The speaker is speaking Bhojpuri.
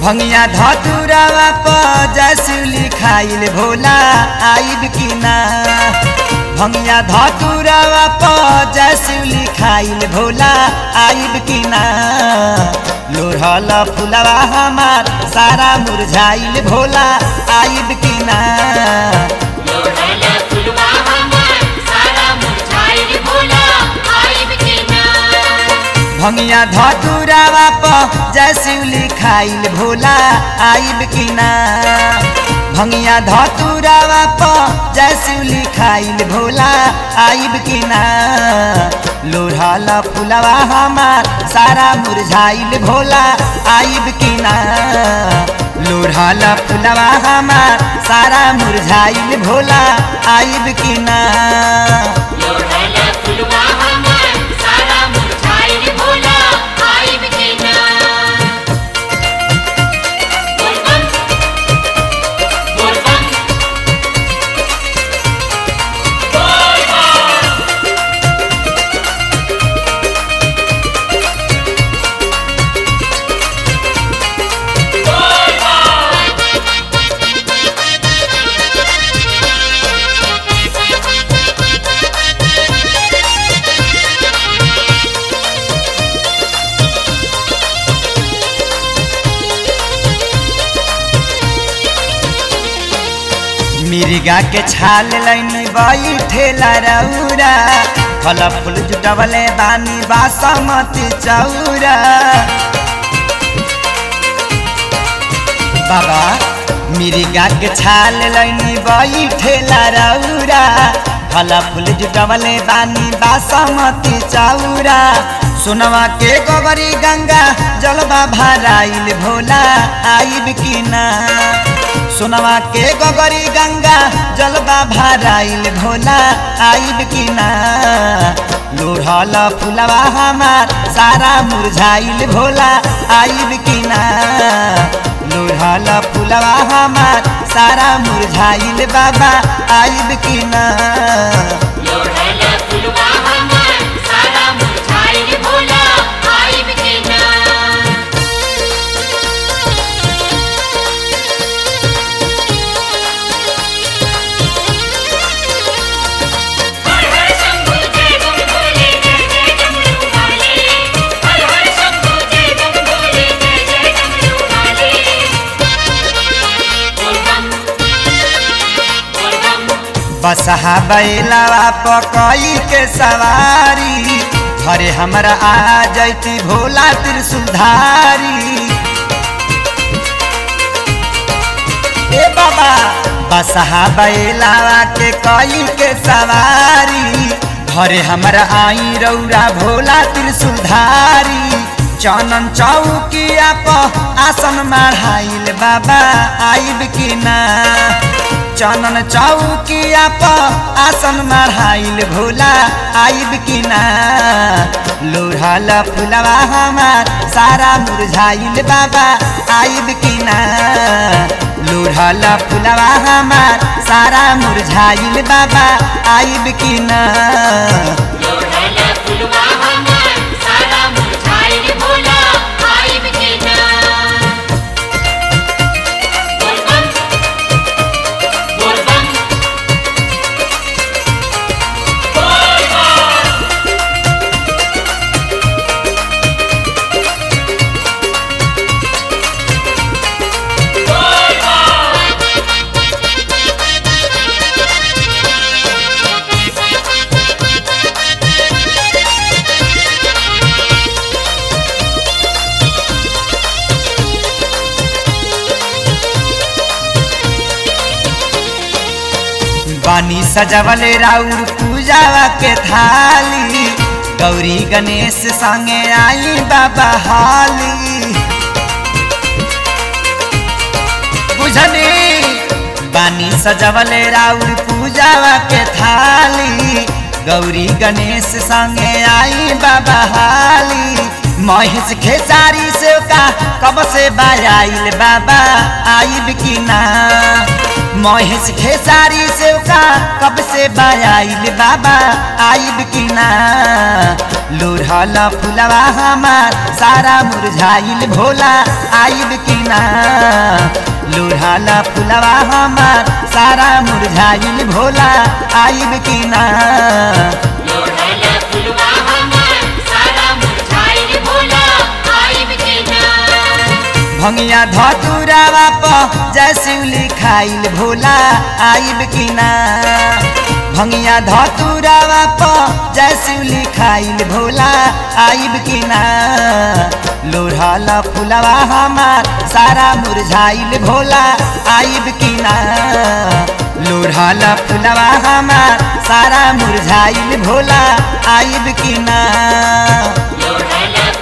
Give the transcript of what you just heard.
भंगिया धतुरावा पजसुली खाइल भोला आइब की ना। भंगिया धतुरावा पजसुली खाइल भोला आइब की ना। लोढ़ल फुलवा हमार सारा मुरझाइल भोला आइब की ना। भंगिया धतुरावा पजसुली खाइल भोला आइब की ना। भंगिया धतुरावा पजसुली खाइल भोला आइब की ना। लोढ़ल फुलवा हमार सारा मुरझाइल भोला आइब की ना। लोढ़ल फुलवा हमार सारा मुरझाइल भोला आइब की ना। मिर्गा के छाल लाइन बैठेला रौरा। फल फूल जुटवले बानी बासमती चौरा। बाबा मिर्गा के छाल लाइन बैठेला रौरा। फल फूल जुटवले बानी बासमती चौरा। सोनवा के गोबरी गंगा जलवा भराइल भोला आइब की ना। सोनवा के गोबरी गंगा जलवा भराइल भोला आइब की ना। लोढ़ल फुलवा हमार सारा मुरझाइल भोला आइब की ना। लोढ़ल फुलवा हमार सारा मुरझाइल बाबा आइब की ना। बसहा बैलावा पकई के सवारी। घरे हमरा आ जैती भोला त्रिशूलधारी। ए बाबा बसहा बैलावा के कई के सवारी। घरे हमरा आई रौरा भोला त्रिशूलधारी। चनन चौकिया प आसन मढ़ाइल बाबा आइब की ना। चनन चौकिया प आसन मढ़ाइल भोला आइब की ना। लोढ़ल फुलवा हमार सारा मुरझाइल बाबा आइब की ना। लोढ़ल फुलवा हमार सारा मुरझाइल बाबा आइब की ना। बानी सजवले राउर पूजावा के थाली। गौरी गणेश संगे आई बाबा हाली। बुझनी बानी सजवले राउर पूजावा के थाली। गौरी गणेश संगे आई बाबा हाली। महेश खेसारी से का कब से बायाइल बाबा आइब की ना। महेश खेसारी से का कब से बायाइल बाबा आइब की ना लोढ़ल फुलवा हमार सारा मुरझाइल भोला आइब की ना लोढ़ल फुलवा हमार सारा मुरझाइल भोला आइब की ना भंगिया धतुरावा प जैसे लिखाइल भोला आइब की ना भंगिया धतुरावा प जैसे लिखाइल भोला आइब की ना लोढ़ल फुलवा हमार सारा मुरझाइल भोला आइब की ना लोढ़ल फुलवा हमार सारा मुरझाइल भोला आइब की ना।